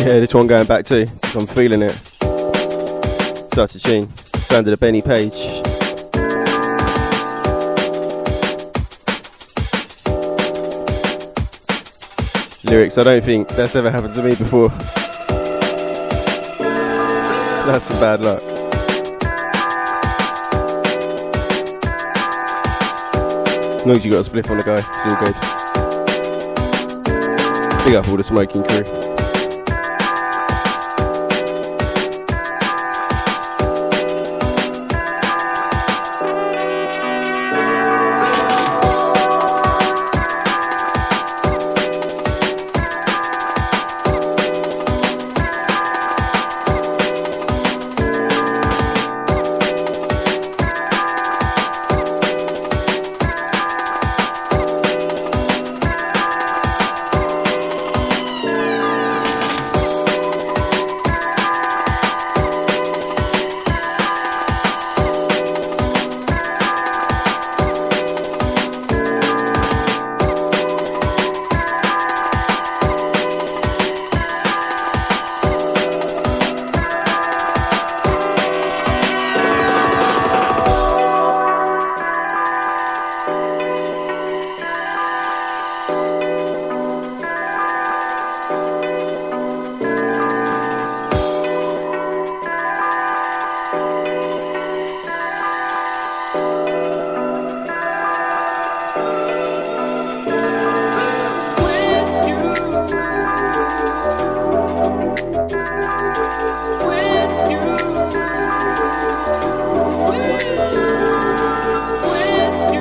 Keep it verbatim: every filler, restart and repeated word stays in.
Yeah, this one going back too. I'm feeling it. Such a tune. Sound of the Benny Page. Lyrics, I don't think that's ever happened to me before. That's some bad luck. As long as you got a spliff on the go, it's all good. Big up all the smoking crew.